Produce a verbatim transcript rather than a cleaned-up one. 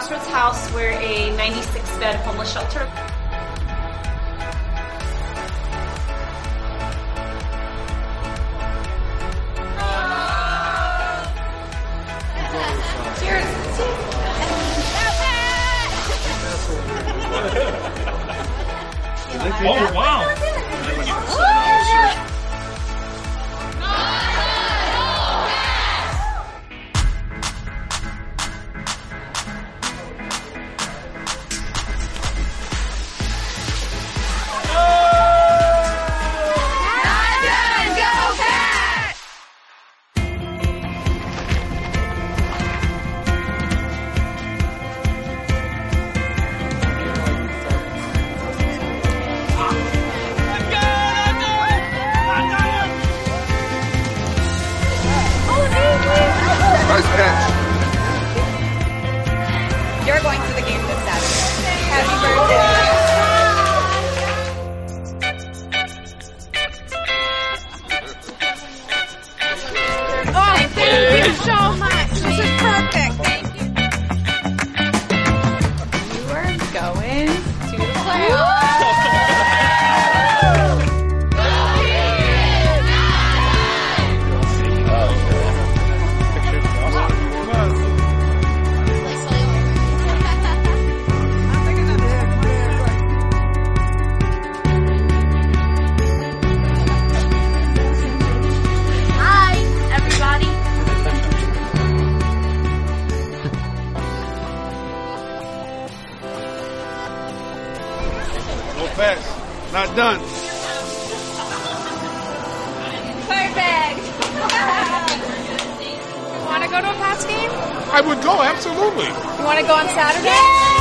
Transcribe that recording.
Crossroads House. We're a ninety-six bed homeless shelter. Cheers. Oh, wow. Nice catch. You're going to the game this Saturday. Happy birthday. Oh, thank you so much. This is perfect. Thank you. You are going to the playoffs. No pass. Not done. Perfect. You want to go to a Pats game? I would go, absolutely. You want to go on Saturday?